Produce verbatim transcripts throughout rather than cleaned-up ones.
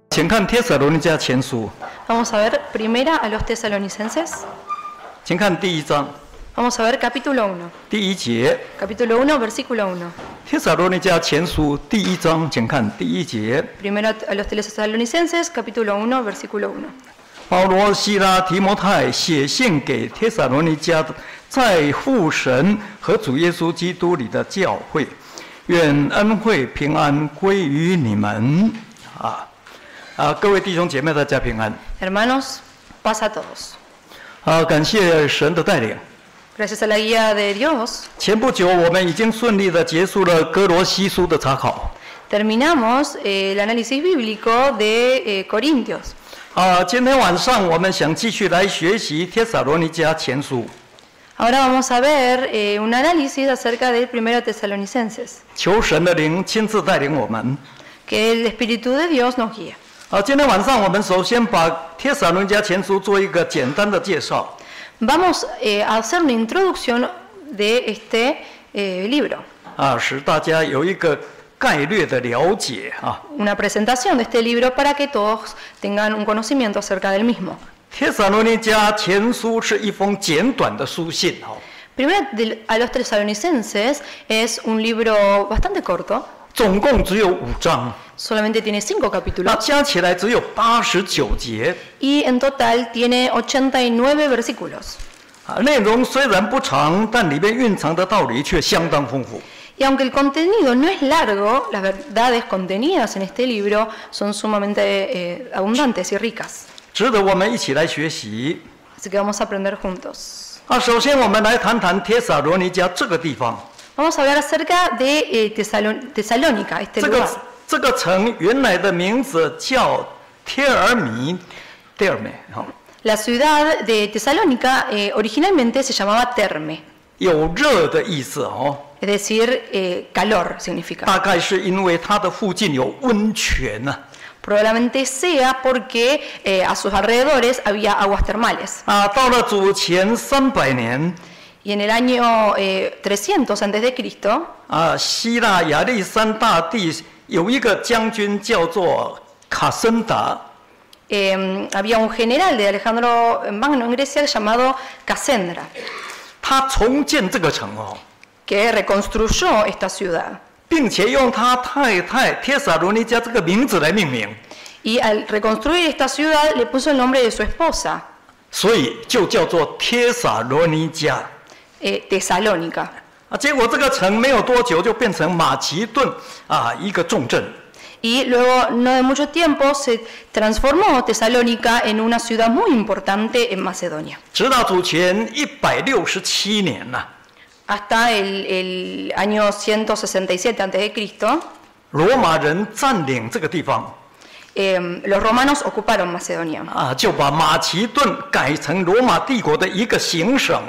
请看帖撒罗尼迦前书， Vamos a ver primera a los tesalonicenses. 请看第一章 Vamos a ver capítulo uno. 第一节。 Capítulo uno, versículo uno. 帖撒罗尼迦前书第一章，请看第一节。 Primero a los tesalonicenses, capítulo uno, versículo uno. 保罗、西拉、提摩太写信给帖撒罗尼迦在父神和主耶稣基督里的教会，愿恩惠平安归于你们。啊啊，各位弟兄姐妹，大家平安。 Hermanos, paz a todos. 啊，感谢神的带领。 Gracias a la guía de Dios, 前不久，我们已经顺利的结束了哥罗西书的查考。 terminamos eh, el análisis bíblico de eh, Corintios. 啊，今天晚上我们想继续来学习帖撒罗尼迦前书。 Ahora vamos a ver eh, un análisis acerca del primero Tesalonicenses. 求神的灵亲自带领我们。 Que el Espíritu de Dios nos guíe. 好，今天晚上我们首先把帖撒罗尼迦前书做一个简单的介绍。 Vamos eh, a hacer una introducción de este eh, libro. 啊，使大家有一个概略的了解啊。 Una presentación de este libro para que todos tengan un conocimiento acerca del mismo. 帖撒罗尼迦前书是一封简短的书信哈。 Primero de- a los tesalonicenses es un libro bastante corto, 总共只有五章， solamente tiene cinco 那 capítulos 加起来只有八十九节。 y en total tiene ochenta y nueve versículos. 啊，内容虽然不长，但里面蕴藏的道理却相当丰富。 Y aunque el contenido no es largo, las verdades contenidas en este libro son sumamente eh, abundantes y ricas. 值得我们一起来学习。 Así que vamos a aprender juntos. 啊，首先我们来谈谈帖撒罗尼迦这个地方。 Vamos a hablar acerca de eh, Tesalon- Tesalónica, este 这 lugar. 个这个城原来的名字叫帖尔米，帖尔美哈， La ciudad de Tesalónica eh, originalmente se llamaba Terme, 有热的意思哦。 es decir, eh, calor significa. 大概是因为它的附近有温泉呐、 Probablemente sea porque eh, a sus alrededores había aguas termales. 啊。到了主前三百年 Y en el año eh, trescientos antes de Cristo, 啊，希腊亚历山大帝有一个将军叫做卡森达。 eh, había un general de Alejandro Magno en Grecia llamado Casendra, 他重建这个城哦， que reconstruyó esta ciudad. 并且用他太太帖撒罗尼迦这个名字来命名， Y al reconstruir esta ciudad le puso el nombre de su esposa, 所以就叫做帖撒罗尼迦。 eh, Tesalónica. 啊，结果这个城没有多久就变成马其顿啊一个重镇。 Y luego, no de mucho tiempo, se transformó Tesalónica en una ciudad muy importante en Macedonia. 直到主前一百六十七年呐、 Hasta el, el año ciento sesenta y siete antes de Cristo, 罗马人占领这个地方 eh, los romanos ocuparon Macedonia 啊，就把马其顿改成罗马帝国的一个行省。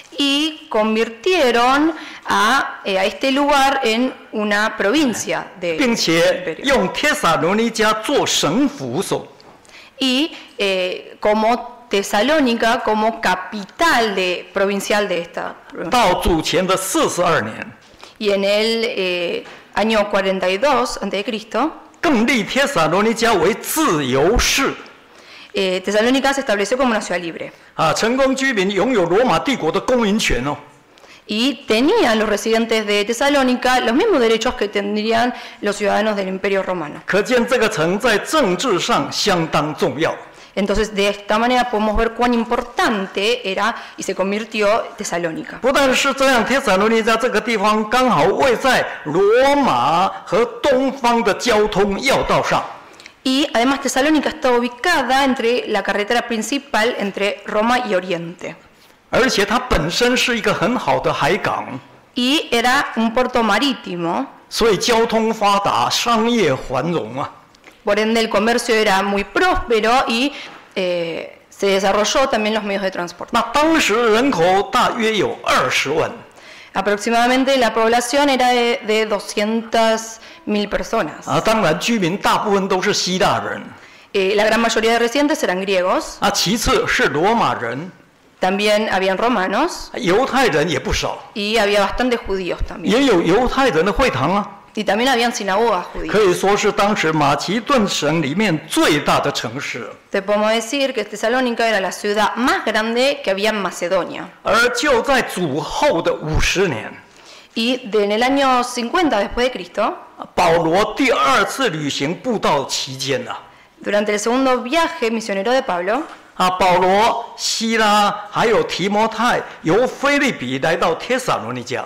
y convirtieron a, eh, a este lugar en una provincia de 并且 imperio. 用帖撒罗尼迦做省府所。 Y eh, como Tesalónica como capital de, provincial de esta provincia. 到主前的四十二年， Y en el eh, año cuarenta y dos antes de Cristo, 更立帖撒罗尼迦为自由市 eh, Tesalónica se estableció como una ciudad libre. 啊，成功居民拥有罗马帝国的公民权哦。 Y tenían los residentes de Tesalónica los mismos derechos que tendrían los ciudadanos del Imperio Romano. 可见这个城在政治上相当重要。 Entonces, de esta manera podemos ver cuán importante era y se convirtió Tesalónica. 不但是这样，帖撒罗尼迦这个地方刚好位在罗马和东方的交通要道上。 Y además Tesalónica está ubicada entre la carretera principal entre Roma y Oriente. 而且它本身是一个很好的海港， Y era un puerto marítimo, 所以交通发达，商业繁荣啊。 por ende el comercio era muy próspero y eh, se desarrolló también los medios de transporte. 那当时人口大约有二十万， Aproximadamente la población era de, de doscientas mil personas. 啊，当然居民大部分都是希腊人， Eh, la gran mayoría de residentes eran griegos, 啊，其次是罗马人， también habían romanos 犹太人也不少， y había bastantes judíos también. 也有犹太人的会堂啊。 Y también habían sinagogas 可 judías. 以说是当时马其顿省里面最大的城市。 Te podemos decir que Tesalónica era la ciudad más grande que había en Macedonia. 而就在主后的五十年， Y de, en el año cincuenta después de Cristo, 保罗第二次旅行布道期间呢、啊， durante el segundo viaje misionero de Pablo, 啊，保罗、希拉还有提摩太由腓立比来到帖撒罗尼迦。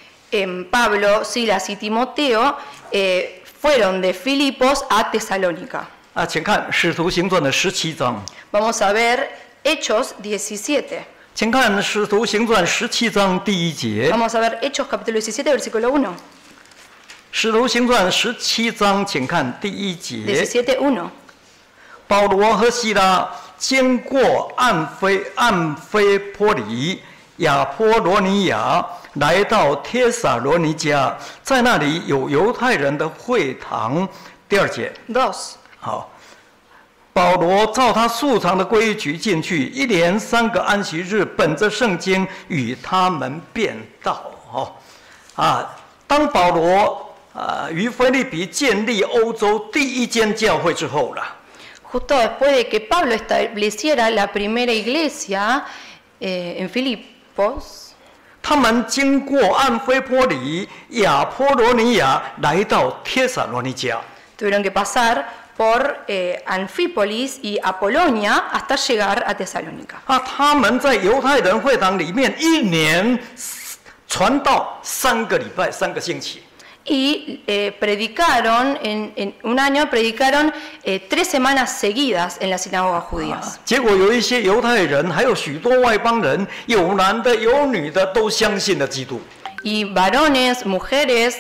en Pablo, Silas y Timoteo eh, fueron de Filipos a Tesalónica. 啊，请看《使徒行传》的十七章， Vamos a ver Hechos diecisiete. 请看《使徒行传》十七章第一节，《 Vamos a ver Hechos capítulo diecisiete, versículo uno. 使徒行传》十七章，请看第一节。 diecisiete uno. 保罗和希拉经过暗菲暗菲波里、亚波罗尼亚，来到帖撒罗尼迦，在那里有犹太人的会堂。第二节， dos. 好，保罗照他素常的规矩进去，一连三个安息日，本着圣经与他们辩道。哦，啊，当保罗啊于腓立比建立欧洲第一间教会之后了。 Justo después de que Pablo estableciera la primera iglesia eh, en Filipos, 他们经过安菲波里、亚波罗尼亚，来到帖撒罗尼迦。 tuvieron que pasar por eh, Anfípolis y Apolonia hasta llegar a Tesalónica. 啊，他们在犹太人会堂里面一年传道三个礼拜、三个星期。 Y eh, predicaron, en, en un año predicaron eh, tres semanas seguidas en las sinagogas judías. 结果有一些犹太人，还有许多外邦人，有男的有女的，都相信了基督。 Y varones, mujeres,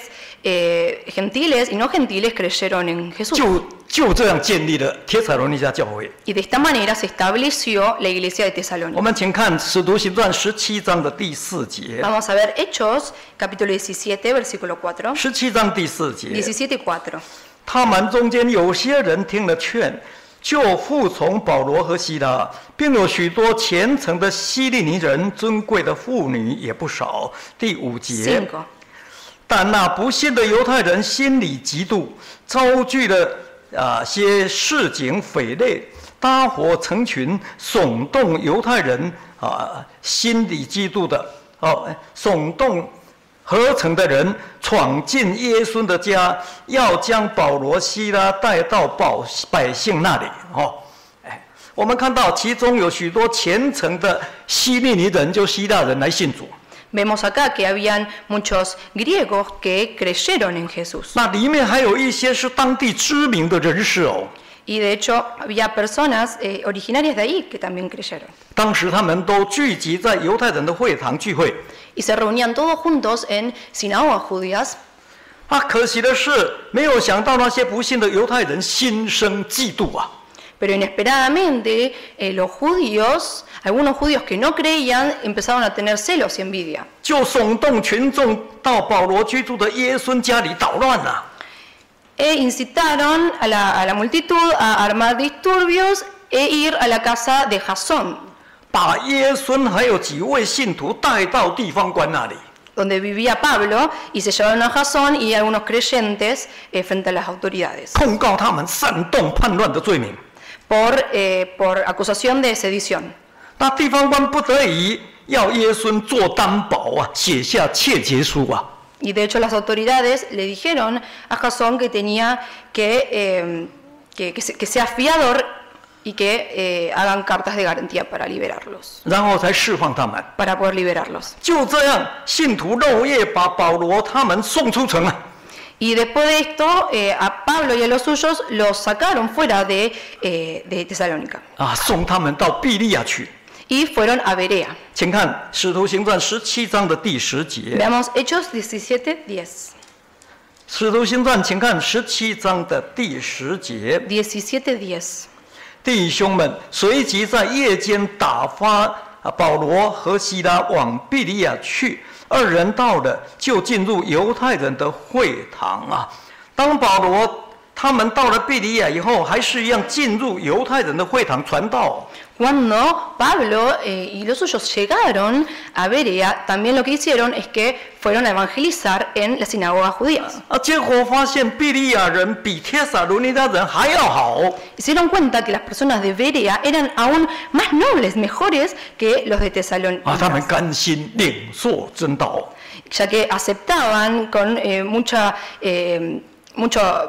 eh, gentiles y no gentiles creyeron en Jesús. 就就这样建立了帖撒罗尼迦教会。 Y de esta manera se estableció la iglesia de 我 Tesalónica. 们请看《使徒行传》十七章的第四节。 Vamos a ver Hechos, capítulo diecisiete, versículo cuatro. 十七章第四节。 diecisiete cuatro. 他们中间有些人听了劝，就服从保罗和希拉，并有许多虔诚的希利尼人，尊贵的妇女也不少。第五节。 cinco. 但那不信的犹太人心里嫉妒，遭拒了啊些市井匪类，搭伙成群，耸动犹太人啊心里嫉妒的哦，耸动合成的人闯进耶稣的家，要将保罗、希拉带到百百姓那里。哦，哎，我们看到其中有许多虔诚的希利尼人，就希腊人来信主。 Vemos acá que habían muchos griegos que creyeron en Jesús. 那里面还有一些是当地知名的人士哦。 Y de hecho había personas eh, originarias de ahí que también creyeron. 当时他们都聚集在犹太人的会堂聚会。 Y se reunían todos juntos en sinagogas judías. 啊，可惜的是，没有想到那些不信的犹太人心生嫉妒啊。 Pero inesperadamente eh, los judíos, algunos judíos que no creían, empezaron a tener celos y envidia. 就耸动群众到保罗居住的耶稣家里捣乱了。 E incitaron a la, a la multitud a armar disturbios e ir a la casa de Jasón, 把耶稣还有几位信徒带到地方官那里， donde vivía Pablo, y se llevaron a Jasón y a algunos creyentes eh, frente a las autoridades, 控告他们煽动叛乱的罪名。 por, eh, por acusación de sedición. 那地方官不得已要耶稣做担保啊，写下窃结书啊。 Y de hecho las autoridades le dijeron a Jasón que tenía que, eh, que, que, se- que sea fiador y que eh, hagan cartas de garantía para liberarlos, 然后才释放他们。 para poder liberarlos. 就这样，信徒漏夜把保罗他们送出城了。 Y después de esto, eh, a Pablo y a los suyos los sacaron fuera de, eh, de Tesalónica 啊，送他们到庇利亚去。 y fueron a Berea. 请看《使徒行传》十七章的第十节，《 Veamos Hechos diecisiete diez. 使徒行传》，请看十七章的第十节。 diecisiete diez. 弟兄们，随即在夜间打发啊保罗和希拉往庇利亚去。二人到了，就进入犹太人的会堂啊。当保罗他他们到了庇哩亚以后，还是一样进入犹太人的会堂传道。 Cuando Pablo eh, y los suyos llegaron a Berea, también lo que hicieron es que fueron a evangelizar en las sinagogas judías. 啊，结果发现庇哩亚人比帖撒罗尼迦人还要好。 Y se dieron cuenta que las personas de Berea eran aún más nobles, mejores que los de 啊，他们 Tesalónica, 甘心领受真道。 ya que aceptaban con eh, mucha, eh, mucha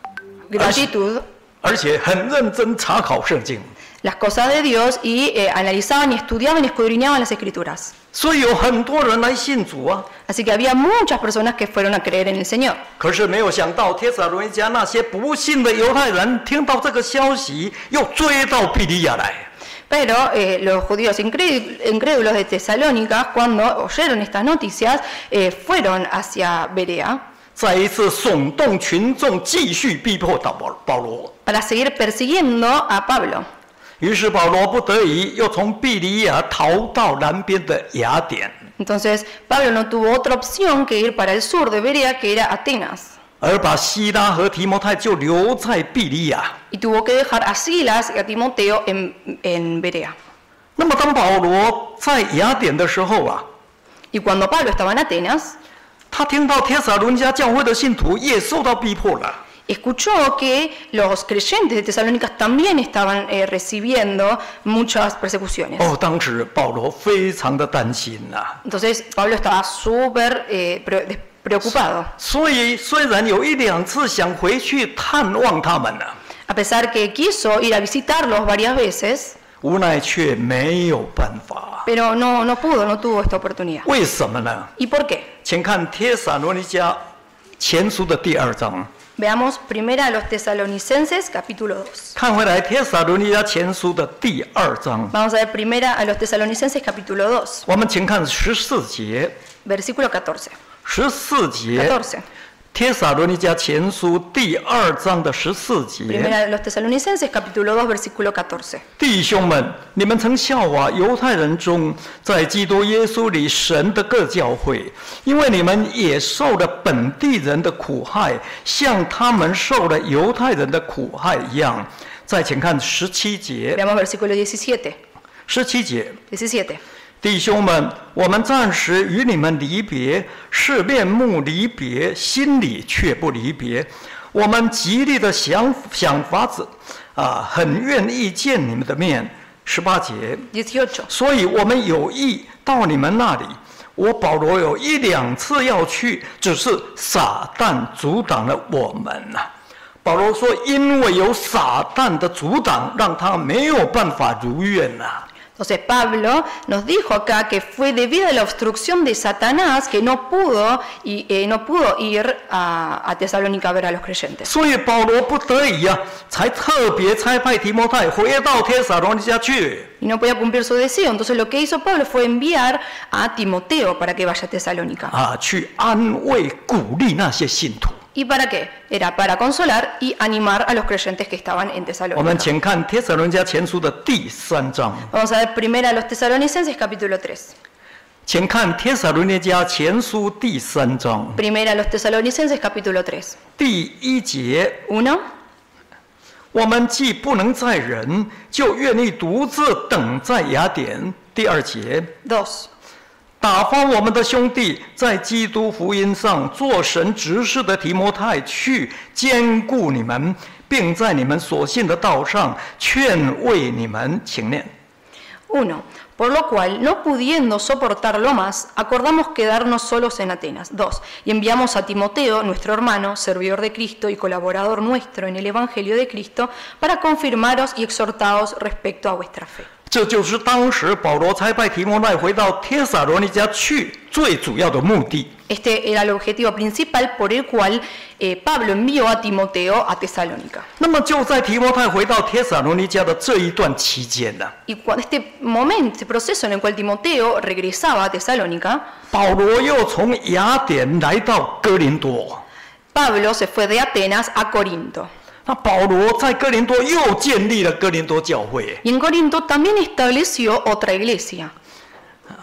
gratitud 而且很认真查考圣经。 las cosas de Dios y eh, analizaban y estudiaban y escudriñaban las escrituras. 所以有很多人来信主啊。 Así que había muchas personas que fueron a creer en el Señor. 可是没有想到，帖撒罗尼迦那些不信的犹太人听到这个消息，又追到庇哩亚来。 Pero eh, los judíos incrédulos de Tesalónica, cuando oyeron estas noticias, eh, fueron hacia Berea 再一次耸动群众，继续逼迫到保保罗。 para seguir persiguiendo a Pablo. 于是保罗不得已又从庇哩亚逃到南边的雅典， Entonces Pablo no tuvo otra opción que ir para el sur de Berea, que era Atenas, 而把希拉和提摩太就留在庇哩亚。 y tuvo que dejar a Silas y a Timoteo en, en Berea. 那么当保罗在雅典的时候啊， Y cuando Pablo estaba en Atenas, 他听到帖撒罗尼迦教会的信徒也受到逼迫了。 escuchó que los creyentes de Tesalónica también estaban eh, recibiendo muchas persecuciones. 哦，当时保罗非常的担心呐、啊。 Entonces Pablo estaba súper eh, pre- preocupado. 所以虽然有一两次想回去探望他们呢、啊， A pesar que quiso ir a visitarlos varias veces, 无奈却没有办法。 pero no, no pudo, no tuvo esta oportunidad. 为什么呢？ ¿Y por qué? 请看帖撒罗尼迦前书的第二章。 Veamos primera a los tesalonicenses, capítulo dos. 看回来，帖撒罗尼迦前书的第二章， Vamos a ver primera a los tesalonicenses, capítulo dos, 我们请看十四节。 versículo catorce. 十四节， catorce. 帖撒罗尼迦前书第二章的十四节。 Primera a los tesalonicenses, capítulo dos, versículo catorce. 弟兄们，你们曾效法犹太人中，在基督耶稣里神的各教会，因为你们也受了本地人的苦害，像他们受了犹太人的苦害一样。再请看十七节， Veamos versículo diecisiete. 十七节。 diecisiete. 弟兄们，我们暂时与你们离别，是面目离别，心里却不离别。我们极力的想想法子，啊，很愿意见你们的面。十八节， dieciocho. 所以我们有意到你们那里。我保罗有一两次要去，只是撒旦阻挡了我们呐、啊。保罗说，因为有撒旦的阻挡，让他没有办法如愿呐、啊。 Entonces Pablo nos dijo acá que fue debido a la obstrucción de Satanás que no pudo, y, eh, no pudo ir a, a Tesalónica a ver a los creyentes. 所以保罗不得已啊，才特别差派提摩太回到帖撒罗尼迦去。 Y no podía cumplir su deseo. Entonces lo que hizo Pablo fue enviar a Timoteo para que vaya a Tesalónica. 啊，去安慰、鼓励那些信徒。 ¿Y para qué? Era para consolar y animar a los creyentes que estaban en 我们 Tesalónica. 请看帖撒罗尼迦前书的第三章， Vamos a ver primero a los tesalonicenses, capítulo tres. 请看帖撒罗尼迦前书第三章 Primera a los tesalonicenses, capítulo tres. 第一节。 Uno. 我们既不能在人，就愿意独自等在雅典。第二节。 Dos. 打发我们的兄弟在基督福音上做神执事的提摩太去兼顾你们，并在你们所信的道上劝慰你们。请念。 Uno. Por lo cual, no pudiendo soportarlo más, acordamos quedarnos solos en Atenas. Dos. Y enviamos a Timoteo, nuestro hermano, servidor de Cristo y colaborador nuestro en el Evangelio de Cristo, para confirmaros y exhortaros respecto a vuestra fe. 这就是当时保罗差派提摩太回到帖撒罗尼迦去最主要的目的。 Este era el objetivo principal por el cual eh, Pablo envió a Timoteo a Tesalónica. 那么就在提摩太回到帖撒罗尼迦的这一段期间呢， Y cuando este momento, este proceso en el cual Timoteo regresaba a Tesalónica, 保罗又从雅典来到哥林多。 Pablo se fue de Atenas a Corinto. 那保罗在哥林多又建立了哥林多教会。 Y en Corinto también estableció otra iglesia.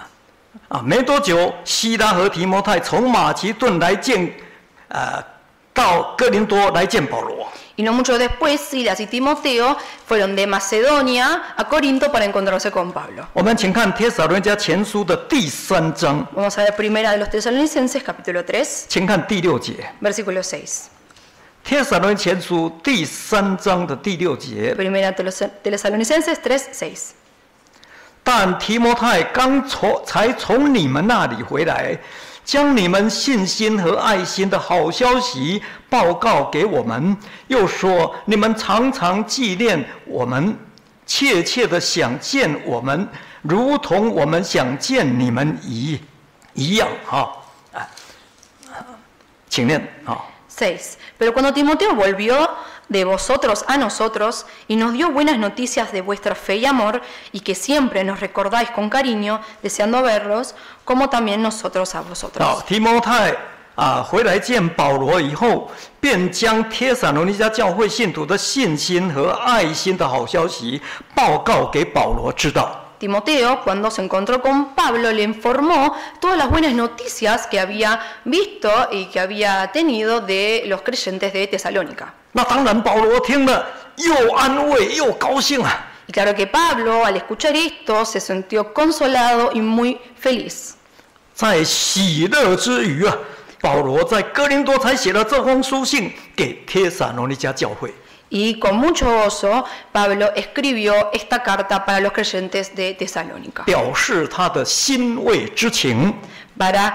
啊，没多久，希拉和提摩太从马其顿来见，呃， 到哥林多来见保罗。 Y no mucho después, Silas y Timoteo fueron de Macedonia a Corinto para encontrarse con Pablo. 我们请看帖撒罗尼迦前书的第三章， Vamos a ver primera de los Tesalonicenses, capítulo tres, 请看第六节。 versículo seis. 帖撒罗尼迦前书第三章的第六节， Primera de los Tesalonicenses tres, seis. 但提摩太刚从才从你们那里回来，将你们信心和爱心的好消息报告给我们，又说你们常常纪念我们，切切的想见我们，如同我们想见你们一一样。哈，啊，请念啊。 seis. Pero cuando Timoteo volvió de vosotros a nosotros y nos dio buenas noticias de vuestra fe y amor, y que siempre nos recordáis con cariño, deseando verlos, como también nosotros a 好， vosotros. 提摩太啊回来见保罗以后，便将帖撒罗尼迦教会信徒的信心和爱心的好消息报告给保罗知道。 Timoteo, cuando se encontró con Pablo, le informó todas las buenas noticias que había visto y que había tenido de los creyentes de Tesalónica. 那当然，保罗听了又安慰又高兴啊。 Y claro que Pablo, al escuchar esto, se sintió consolado y muy feliz. 在喜乐之余啊，保罗在哥林多才写了这封书信给帖撒罗尼迦教会。 Y con mucho gozo, Pablo escribió esta carta para los creyentes de Tesalónica, 表示他的欣慰之情， para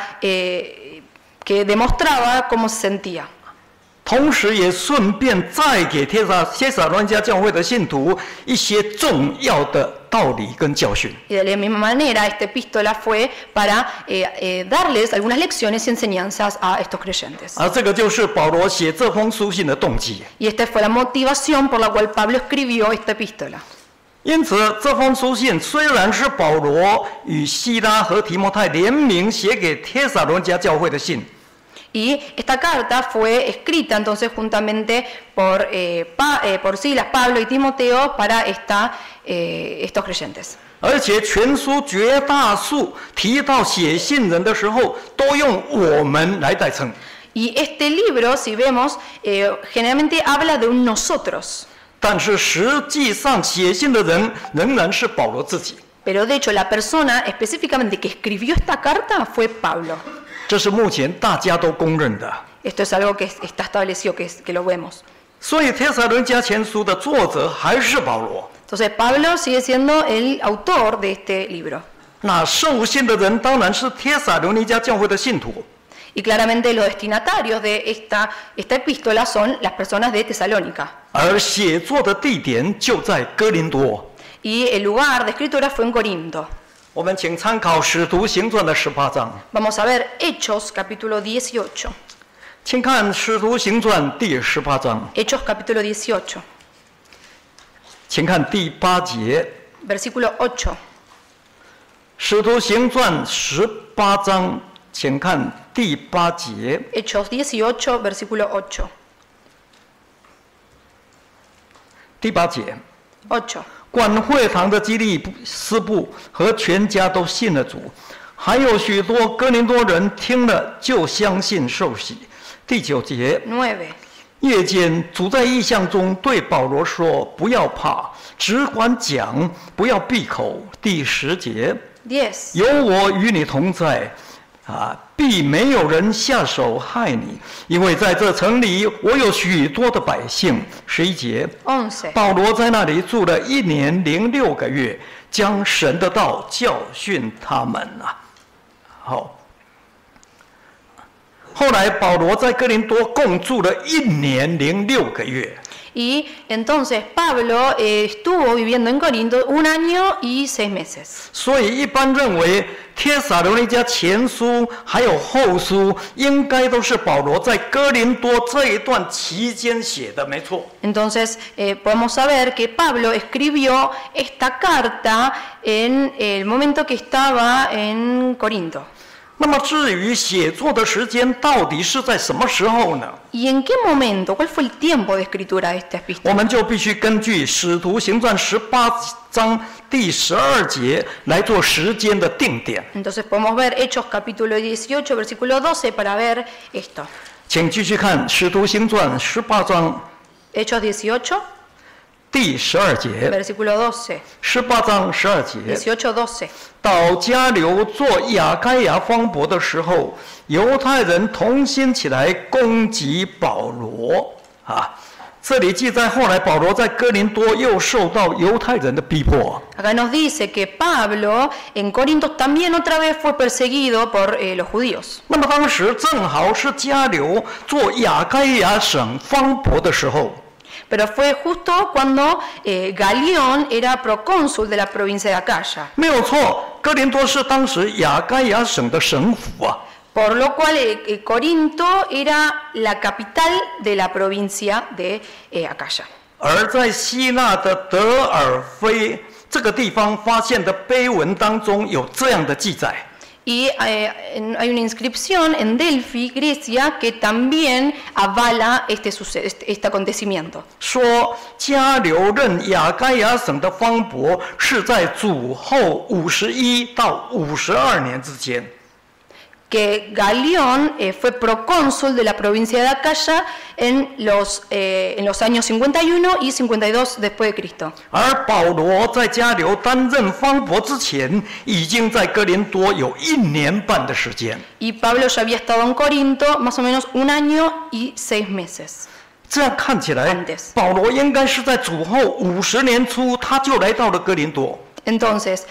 eh, que demostraba cómo se sentía. 同时也顺便再给帖撒帖撒罗尼迦教会的信徒一些重要的道理跟教训。 Y de la misma manera, esta epístola fue para eh, eh, darles algunas lecciones y enseñanzas a estos creyentes. 而这个就是保罗写这封书信的动机。 Y esta fue la motivación por la cual Pablo escribió esta epístola. 因此，这封书信虽然是保罗与希拉和提摩太联名写给帖撒罗尼迦教会的信， Y esta carta fue escrita entonces juntamente por, eh, pa, eh, por Silas, Pablo y Timoteo para esta, eh, estos creyentes. 而且全书绝大数提到写信人的时候，都用我们来代称。 Y este libro, si vemos, eh, generalmente habla de un nosotros. 但是实际上写信的人仍然是保罗自己。 Pero de hecho la persona específicamente que escribió esta carta fue Pablo. 这是目前大家都公认的。 Esto es algo que está establecido, que, es, que lo vemos. 所以帖撒罗尼迦前书的作者还是保罗。 Entonces Pablo sigue siendo el autor de este libro. 那受信的人当然是帖撒罗尼迦教会的信徒。 Y claramente los destinatarios de esta, esta epístola son las personas de Tesalónica. 而写作的地点就在哥林多。 Y el lugar de escritura fue en Corinto. 我们请参考《使徒行传》的十八章， Vamos a ver Hechos capítulo dieciocho. 请看《使徒行传》第十八章， Hechos capítulo dieciocho, 请看第八节， versículo ocho. 《使徒行传》十八章，请看第八节， Hechos dieciocho, versículo ocho. 第八节。 ocho. 管会堂的基利斯布和全家都信了主，还有许多哥林多人听了就相信受洗。第九节， nueve. 夜间主在异象中对保罗说：“不要怕，只管讲，不要闭口。”第十节， diez. 有我与你同在，啊，必没有人下手害你，因为在这城里我有许多的百姓。十一节， once. 保罗在那里住了一年零六个月，将神的道教训他们啊。好，后来保罗在哥林多共住了一年零六个月。 Y entonces Pablo eh, estuvo viviendo en Corinto un año y seis meses. 所以一般认为，帖撒罗尼迦前书还有后书，应该都是保罗在哥林多这一段期间写的，没错。 Entonces eh, podemos saber que Pablo escribió esta carta en el momento que estaba en Corinto. 那么至于写作的时间到底是在什么时候呢？ ¿Y en qué momento? ¿Cuál fue el tiempo de escritura de esta 我 epístola? 们就必须根据《使徒行传》十八章第十二节来做时间的定点。 Entonces podemos ver Hechos capítulo dieciocho, versículo doce para ver esto. 请继续看《使徒行传》十八章 Hechos dieciocho, 第十二节， versículo doce. 十八章十二节。 dieciocho doce. 到迦流做亚该亚方伯的时候，犹太人同心起来攻击保罗啊。这里记载，后来保罗在哥林多又受到犹太人的逼迫。 Acá nos dice que Pablo en Corinto también otra vez fue perseguido por eh, los judíos. 那么当时正好是迦流做亚该亚省方伯的时候。 Pero fue justo cuando eh, Galión era procónsul de la provincia de Acaya. 没有错，哥林多是当时亚该亚省的省府啊。 Por lo cual eh, Corinto era la capital de la provincia de eh, Acaya. 而在希腊的德尔菲这个地方发现的碑文当中有这样的记载。 Y eh, hay una inscripción en Delphi, Grecia, que también avala este, este, este acontecimiento. 说迦流任亚该亚省的方伯是在主后五十一到五十二年之间。 Que Galión eh, fue procónsul de la provincia de Acaya en los, eh, en los años cincuenta y uno y cincuenta y dos después de Cristo. 而保罗在迦流担任方伯之前，已经在哥林多有一年半的时间。 Y Pablo ya había estado en Corinto más o menos un año y seis meses. 这样看起来 Antes. 保罗应该是在主后五十年初，他就来到了哥林多。 Entonces,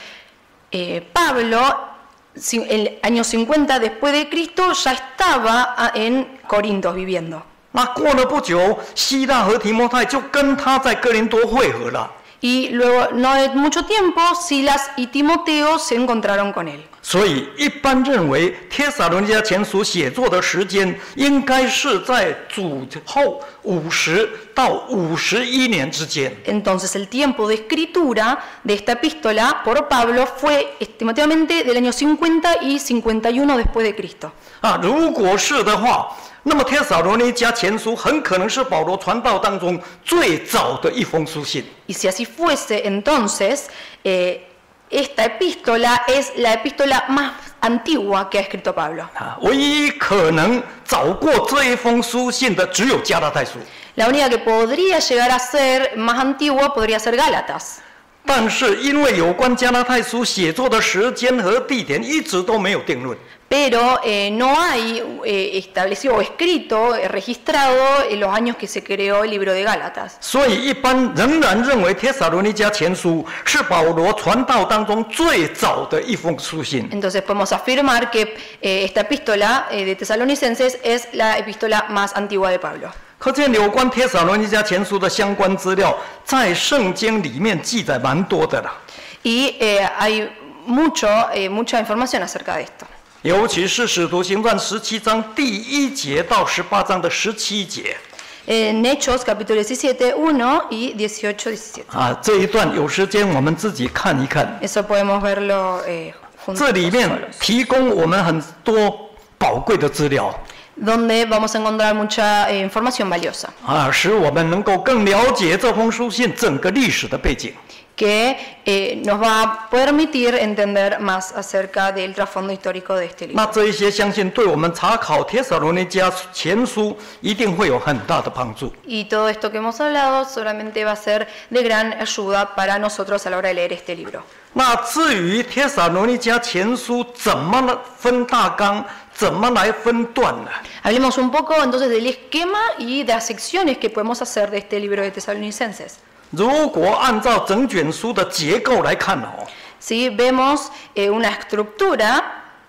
eh, Pablo en el año cincuenta después de Cristo ya estaba en Corinto viviendo. 那过了不久，希腊和提摩太就跟他在哥林多会合了。 Y luego, no de mucho tiempo, Silas y Timoteo se encontraron con él. 所以一般认为，帖撒罗尼迦前书写作的时间应该是在主后五十到五十一年之间。 Entonces, el tiempo de escritura de esta epístola por Pablo fue estimativamente del año cincuenta y cincuenta y uno después de Cristo. 啊，如果是的话，那么帖撒罗尼迦前书很可能是保罗传道当中最早的一封书信。 Y si así fuese, entonces, eh, esta epístola es la epístola más antigua que ha escrito Pablo. 啊，唯一可能早过这一封书信的只有加拉太书。 La única que podría llegar a ser más antigua podría ser Gálatas. 但是因为有关加拉太书写作的时间和地点一直都没有定论。 Pero eh, no hay eh, establecido o escrito, eh, registrado en los años que se creó el libro de Gálatas. 所以一般仍然认为帖撒罗尼迦前书是保罗传道当中最早的一封书信。 Entonces podemos afirmar que eh, esta epístola eh, de Tesalonicenses es la epístola más antigua de Pablo. 可见有关帖撒罗尼迦前书的相关资料，在圣经里面记载蛮多的啦。 Y eh, hay mucho, eh, mucha información acerca de esto. 尤其是使徒行传十七章第一节到十八章的十七节。 En Hechos capítulo diecisiete, uno y dieciocho, diecisiete. 啊，这一段有时间我们自己看一看。 Eso podemos verlo eh, juntos. 这里面 solos. 提供我们很多宝贵的资料。 Donde vamos a encontrar mucha eh, información valiosa. 啊，使我们能够更了解这封书信整个历史的背景。 Que eh, nos va a permitir entender más acerca del trasfondo histórico de este libro. 那这一些相信对我们查考帖撒罗尼迦前书一定会有很大的帮助。 Y todo esto que hemos hablado solamente va a ser de gran ayuda para nosotros a la hora de leer este libro. 那至于帖撒罗尼迦前书怎么分大纲，怎么来分段呢？ Hablemos un poco entonces del esquema y de las secciones que podemos hacer de este libro de Tesalonicenses. 如果按照整卷书的结构来看哦， ¿Sí? Vemos eh, una estructura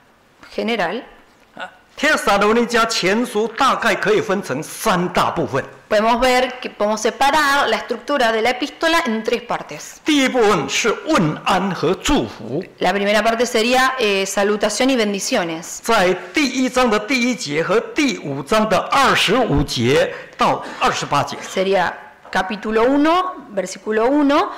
general. 帖撒罗尼迦前书大概可以分成三大部分。 Podemos ver que podemos separar la estructura de la epístola en tres partes. 第一部分是问安和祝福， La primera parte sería eh, salutación y bendiciones. 在第一章的第一节和第五章的二十五节到二十八节。 Sería capítulo uno, versículo uno,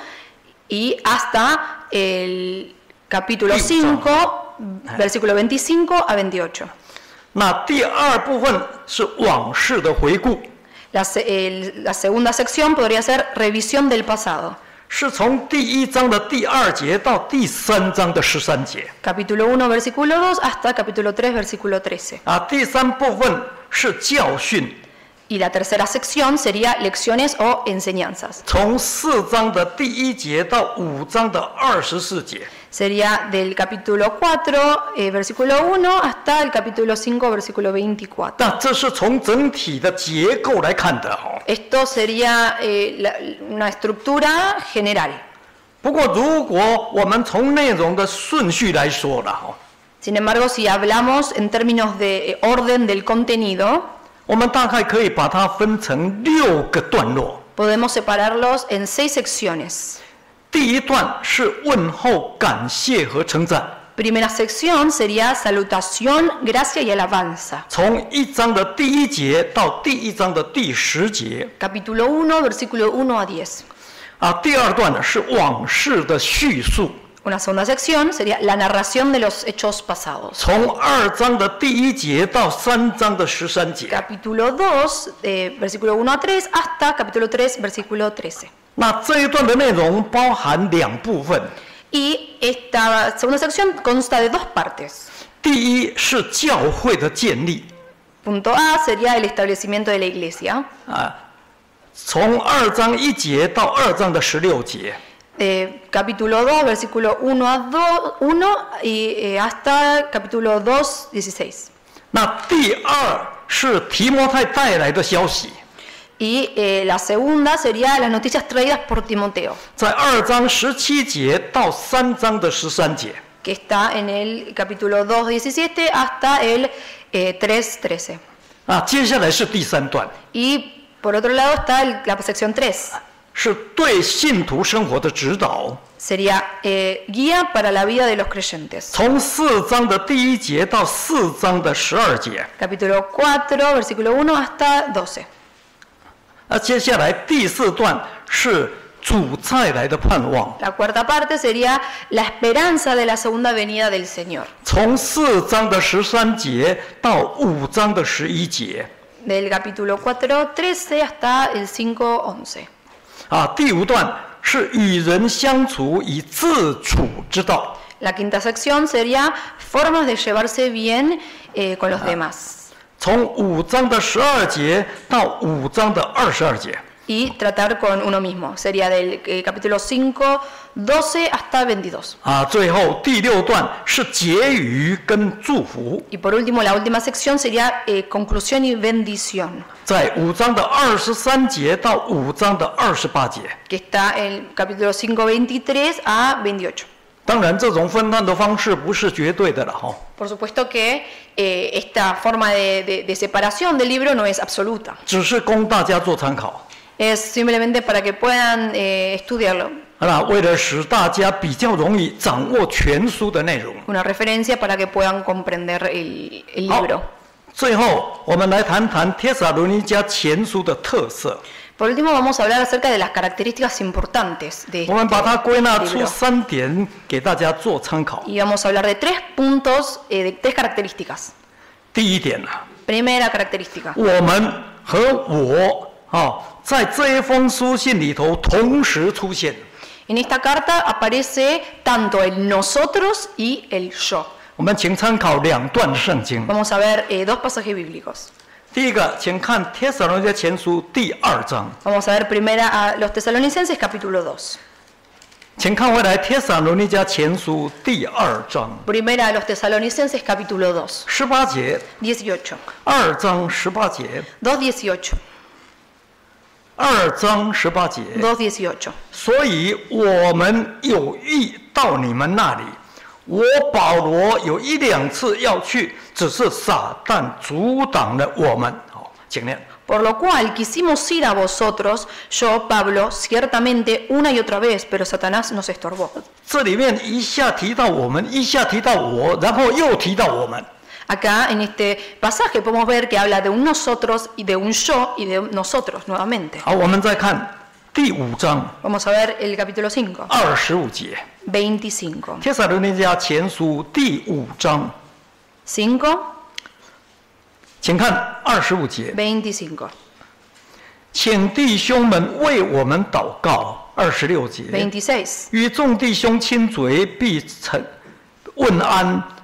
y hasta el capítulo cinco, versículo veinticinco a veintiocho. 那第二部分是往事的回顾， La, se- el- la segunda sección podría ser revisión del pasado. 是从第一章的第二节到第三章的十三节。 Capítulo uno, versículo dos, hasta capítulo tres, versículo trece. 啊，第三部分是教训。 Y la tercera sección sería lecciones o enseñanzas. 从四章的第一节到五章的二十四节， Sería del capítulo cuatro, eh, versículo uno, hasta el capítulo cinco, versículo veinticuatro. 那这是从整体的结构来看的哦。 Esto sería eh, la- una estructura general. 不过，如果我们从内容的顺序来说了哦， Sin embargo, si hablamos en términos de eh, orden del contenido, 我们大概可以把它分成六个段落。 podemos separarlos en seis secciones. 第一段是问候、感谢和称赞， Primera sección sería salutación, gracia y alabanza. 从一章的第一节到第一章的第十节。 Capítulo uno, versículo uno a diez. 啊，第二段呢是往事的叙述， Una segunda sección sería la narración de los hechos pasados. 从二章的第一节到三章的十三节。 Capítulo dos, eh, versículo uno a tres, hasta capítulo tres, versículo trece. 那这一段的内容包含两部分， Y esta segunda sección consta de dos partes. 第一是教会的建立， Punto A sería el establecimiento de la iglesia. 啊，从二章一节到二章的十六节。 Eh, capítulo dos, versículo uno a dos, uno y eh, hasta capítulo dos, dieciséis. 那第二是提摩太带来的消息， Y eh, la segunda sería las noticias traídas por Timoteo, 在二章十七节到三章的十三节。 que está en el capítulo dos, diecisiete hasta el eh, tres, trece. 啊，接下来是第三段， Y por otro lado está el- la sección tres. 是对信徒生活的指导。 Sería eh, guía para la vida de los creyentes. 从四章的第一节到四章的十二节。 Capítulo cuatro, versículo uno hasta doce. 那接下来第四段是主再来的盼望， La cuarta parte sería la esperanza de la segunda venida del Señor. 从四章的十三节到五章的十一节。 Del capítulo cuatro, trece hasta el cinco, once. 啊，第五段是与人相处以自处之道。 La quinta sección sería formas de llevarse bien eh, con los demás. 从五章的十二节到五章的二十二节。 Y tratar con uno mismo. Sería del eh, capítulo cinco, doce hasta veintidós. 啊，最后第六段是结语跟祝福， Y por último, la última sección sería eh, conclusión y bendición, 在五章的二十三节到五章的二十八节。 que está en el capítulo cinco, veintitrés a veintiocho. 当然，这种分段的方式不是绝对的了哈。 Por supuesto que eh, esta forma de, de- de separación del libro no es absoluta. 只是供大家做参考。 Es simplemente para que puedan eh, estudiarlo. 那为了使大家比较容易掌握全书的内容， Una referencia para que puedan comprender el, el 好 libro. 最后我们来谈谈帖撒罗尼迦前书的特色。 Por último, vamos a hablar acerca de las características importantes de 我们把它归纳 este 出 libro. 三点给大家做参考。 Y vamos a hablar de tres puntos, eh, de tres características. 第一点呢， Primera característica. 我们和我啊，在这一封书信里头同时出现。 En esta carta aparece tanto el nosotros y el yo. 我们请参考两段圣经。 Vamos a ver eh, dos pasajes bíblicos. 第一个，请看帖撒罗尼迦前书第二章， Vamos a ver primera a los tesalonicenses capítulo dos. 请看回来帖撒罗尼迦前书第二章 Primera a los tesalonicenses capítulo dos. 十八节， dieciocho. 二章十八节， dos dieciocho. 二章十八节。 dos dieciocho. 所以我们有意到你们那里，我保罗有一两次要去，只是撒旦阻挡了我们。好，请念。 Por lo cual quisimos ir a vosotros, yo, Pablo, ciertamente una y otra vez, pero Satanás nos estorbó. 这里面一下提到我们，一下提到我，然后又提到我们。 Acá en este pasaje podemos ver que habla de un nosotros y de un yo y de un nosotros nuevamente. 好，我们再看第五章 Vamos a ver el capítulo cinco, 二十五节， veinticinco. 帖撒罗尼迦前书第五章， cinco, 请看二十五节， veinticinco. 请弟兄们为我们祷告。二十六节， veintiséis. 与众弟兄亲嘴，必称问安，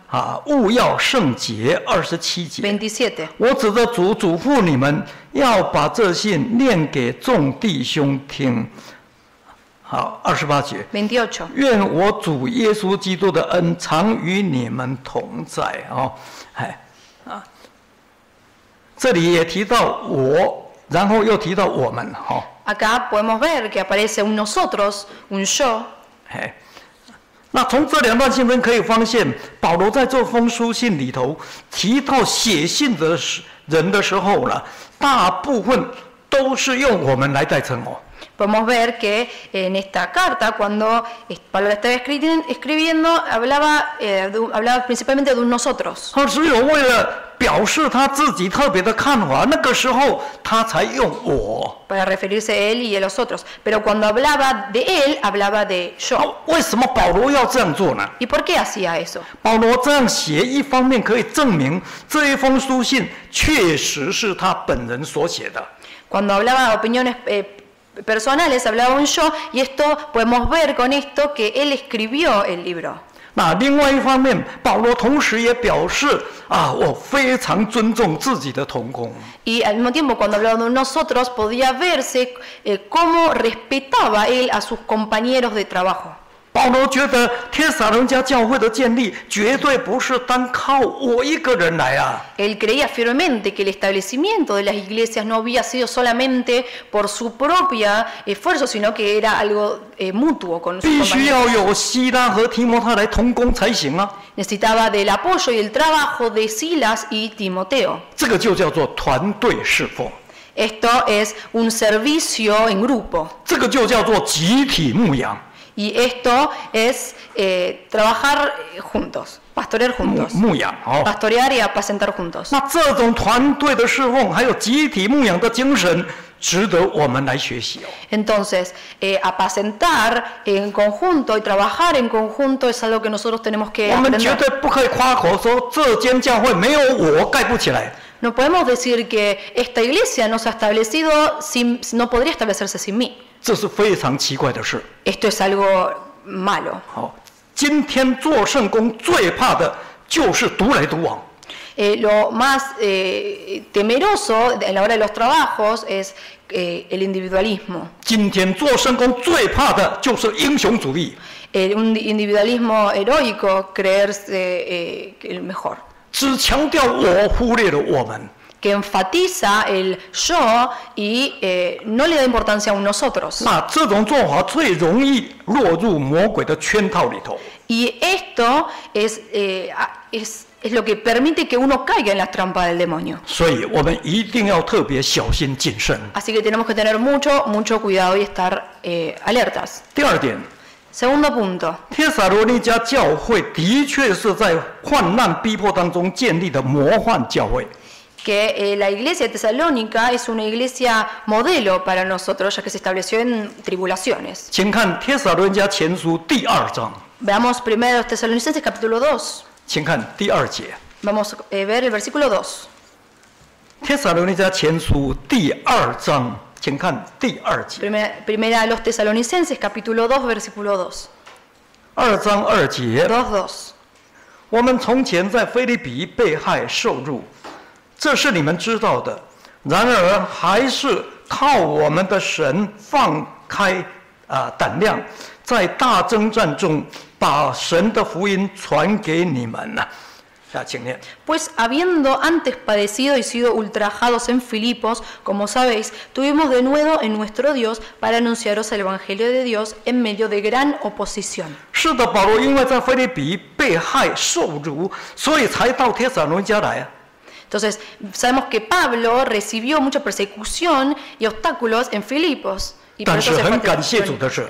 啊，务要圣洁。二十七节， veintisiete. 我指着主嘱咐你们，要把这信念给众弟兄听。好，二十八节， veintiocho. 愿我主耶稣基督的恩常与你们同在。哦，哎，啊，这里也提到我，然后又提到我们。哈、哦， Acá podemos ver que aparece un nosotros, un yo. 哎。那从这两段经文可以发现，保罗在这封书信里头提到写信的人的时候呢，大部分都是用我们来代称哦。 Podemos ver que en esta carta, cuando Pablo estaba escribiendo, hablaba, eh, de, hablaba principalmente de un nosotros. 他只有为了表示他自己特别的看法，那个时候他才用我。 Para referirse a él y a los otros. Pero cuando hablaba de él, hablaba de yo. 为什么保罗要这样做呢？ ¿Y por qué hacía eso? 保罗这样写，一方面可以证明这一封书信确实是他本人所写的。 Cuando hablaba de opiniones eh, personales, hablaba un yo, y esto podemos ver con esto que él escribió el libro. 那另外一方面，保罗同时也表示啊，我非常尊重自己的同工。 Y al mismo tiempo, cuando hablaba de nosotros, podía verse eh, cómo respetaba él a sus compañeros de trabajo. 保罗觉得帖撒罗尼迦教会的建立绝对不是单靠我一个人来啊。 Él creía firmemente que el establecimiento de las iglesias no había sido solamente por su propio esfuerzo, sino que era algo eh, mutuo con sus 必须要 compañeros. 有希拉和提摩太来同工才行啊。 Necesitaba del apoyo y el trabajo de Silas y Timoteo. 这个就叫做团队侍奉， Esto es un servicio en grupo. 这个就叫做集体牧养。 Y esto es eh, trabajar juntos, pastorear 牧 juntos. 牧养哦。 Pastorear y apacentar juntos. 那这种团队的侍奉，还有集体牧养的精神，值得我们来学习哦。 Entonces, eh, apacentar en conjunto y trabajar en conjunto es algo que nosotros tenemos que 我们绝 aprender. 对不可以夸口说这间教会没有我盖不起来。 No podemos decir que esta iglesia no se ha establecido, sin, no podría establecerse sin mí. 这是非常奇怪的事。 Esto es algo malo. 好，今天做圣工最怕的就是独来独往。 Eh, lo más eh, temeroso en la hora de los trabajos es eh, el individualismo. 今天做圣工最怕的就是英雄主义。 Eh, un individualismo heroico, creerse eh, el mejor. 只强调我，忽略了我们。 Que enfatiza el yo y eh, no le da importancia a un nosotros. 那这种做法最容易落入魔鬼的圈套里头。 Y esto es, eh, es, es lo que permite que uno caiga en las trampas del demonio. 所以我们一定要特别小心谨慎。 Así que tenemos que tener mucho, mucho cuidado y estar eh, alertas. 第二点， Segundo punto. 帖撒罗尼迦教会的确是在患难逼迫当中建立的模范教会。 Que eh, la iglesia tesalónica es una iglesia modelo para nosotros, ya que se estableció en tribulaciones. 请看帖撒罗尼迦前书第二章， Veamos primero los Tesalonicenses capítulo dos. 请看第二节。 Vamos a eh, ver el versículo dos. 帖撒罗尼迦前书第二章，请看第二节。 Primera, primera a los Tesalonicenses capítulo dos, versículo dos. 二章二节， dos, dos. 我们从前在腓立比被害受辱，这是你们知道的。然而还是靠我们的神放开啊、呃、胆量，在大征战中把神的福音传给你们了。啊，请念。 Pues habiendo antes padecido y sido ultrajados en Filipos, como sabéis, tuvimos de nuevo en nuestro Dios para anunciaros el Evangelio de Dios en medio de gran oposición. 是的，保罗因为在腓立比被害受辱，所以才到帖撒罗尼迦来啊。 Entonces, sabemos que Pablo recibió mucha persecución y obstáculos en Filipos. Y por 但 eso 是 se fue 很 a 感谢主 Tesalónica. 的是，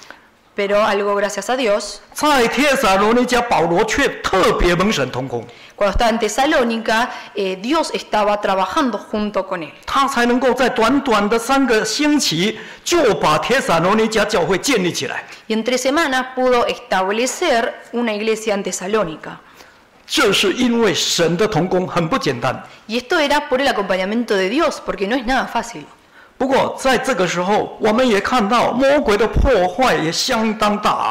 Pero algo gracias a Dios, 在帖撒罗尼迦，保罗却特别蒙神同工， cuando estaba en Tesalónica, eh, Dios estaba trabajando junto con él. 他才能够在短短的三个星期就把帖撒罗尼迦教会建立起来。 Y en tres semanas pudo establecer una iglesia en Tesalónica. 这是因为神的同工很不简单。 Y esto era por el acompañamiento de Dios, porque no es nada fácil. 不过在这个时候，我们也看到魔鬼的破坏也相当大。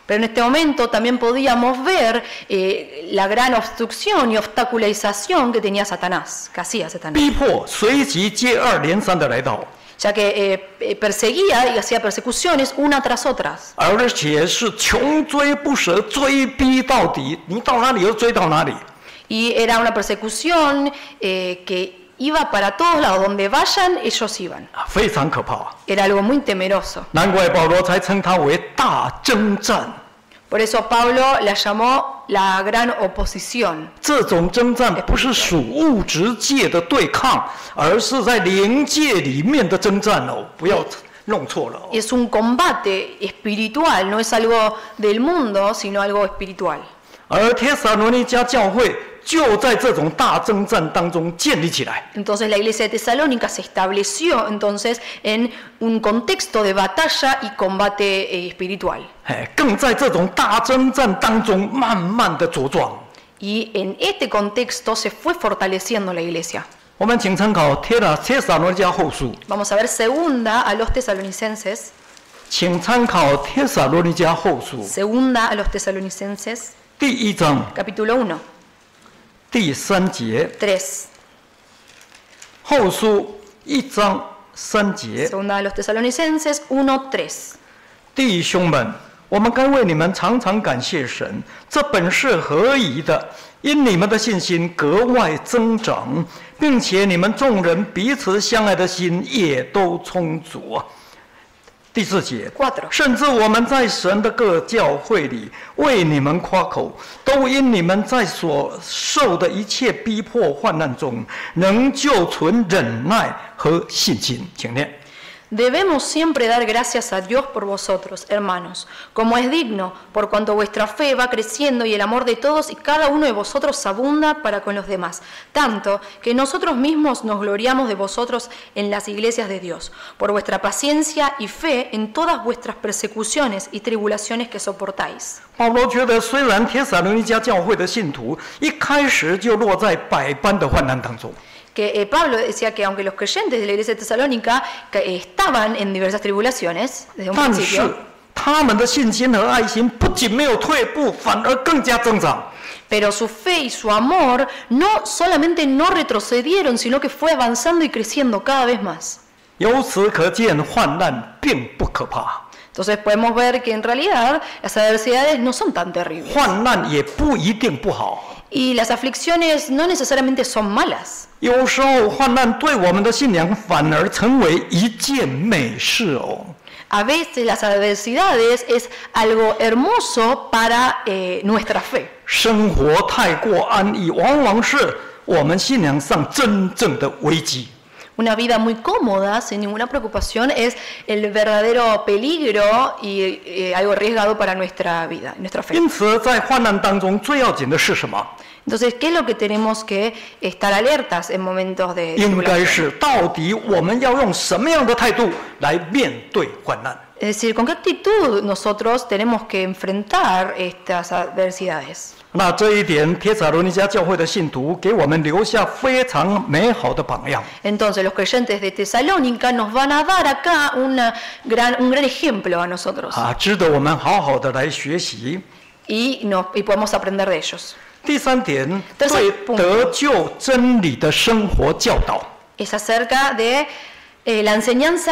Pero en este momento también podíamos ver eh, la gran obstrucción y obstaculización que tenía Satanás, que hacía Satanás. 逼迫随即接二连三的来到， Ya que eh, perseguía y hacía persecuciones una tras otras. 而且是穷追不舍，追逼到底，你到哪里就追到哪里。 Y era una persecución eh, que iba para todos lados, donde vayan, ellos iban. 非常可怕啊！ Era algo muy temeroso. 难怪保罗才称它为大征战。 Por eso Pablo la llamó la gran oposición. 这种征战不是属物质界的对抗，而是在灵界里面的征战哦，不要弄错了哦。 Es un combate espiritual, no es algo del mundo, sino algo espiritual. 而帖撒罗尼迦教会就在这种大征战当中建立起来。 Entonces la iglesia de Tesalónica se estableció entonces en un contexto de batalla y combate eh, espiritual. 哎，更在这种大征战当中慢慢的茁壮。 Y en este contexto se fue fortaleciendo la iglesia. 我们请参考帖撒帖撒罗尼迦后书， Vamos a ver segunda a los tesalonicenses. 请参考帖撒罗尼迦后书 Segunda a los tesalonicenses, 第一章 capítulo uno, 第三节， tres. 后书一章三节。 Segunda a los tesalonicenses uno, tres. 弟兄们，我们该为你们常常感谢神，这本是合宜的，因你们的信心格外增长，并且你们众人彼此相爱的心也都充足。第四节， Cuatro. 甚至我们在神的各教会里为你们夸口，都因你们在所受的一切逼迫患难中，仍旧存忍耐和信心。请念。 Debemos siempre dar gracias a Dios por vosotros, hermanos, como es digno, por cuanto vuestra fe va creciendo y el amor de todos y cada uno de vosotros abunda para con los demás, tanto que nosotros mismos nos gloriamos de vosotros en las iglesias de Dios, por vuestra paciencia y fe en todas vuestras persecuciones y tribulaciones que soportáis. 保罗觉得，虽然帖撒罗尼迦教会的信徒一开始就落在百般的患难当中， Que eh, Pablo decía que aunque los creyentes de la iglesia de Tesalónica que, eh, estaban en diversas tribulaciones desde un 但是 principio, 他们的信心和爱心不仅没有退步，反而更加增长。 pero su fe y su amor no solamente no retrocedieron, sino que fue avanzando y creciendo cada vez más. 由此可见，患难并不可怕， Entonces podemos ver que en realidad las adversidades no son tan terribles 患难也不一定不好。 y las aflicciones no necesariamente son malas. 有时候，患难对我们的信仰反而成为一件美事哦。 A veces las adversidades es algo hermoso para eh, nuestra fe. 生活太过安逸，往往是我们信仰上真正的危机。 Una vida muy cómoda, sin ninguna preocupación, es el verdadero peligro y eh, algo arriesgado para nuestra vida, nuestra fe. 因此，在患难当中，最要紧的是什么？ Entonces, ¿qué es lo que tenemos que estar alertas en momentos de 应该 tribulación? 是到底我们要用什么样的态度来面对患难？ Es decir, ¿con qué actitud nosotros tenemos que enfrentar estas adversidades? 那这一点，帖撒罗尼迦教会的信徒给我们留下非常美好的榜样。 Entonces, los creyentes de Tesalónica nos van a dar acá una gran, un gran ejemplo a nosotros 啊，值得我们好好的来学习。 y, nos, y podemos aprender de ellos. 第三点， Tercer 对 punto 得救真理的生活教导。 Es acerca de eh, la enseñanza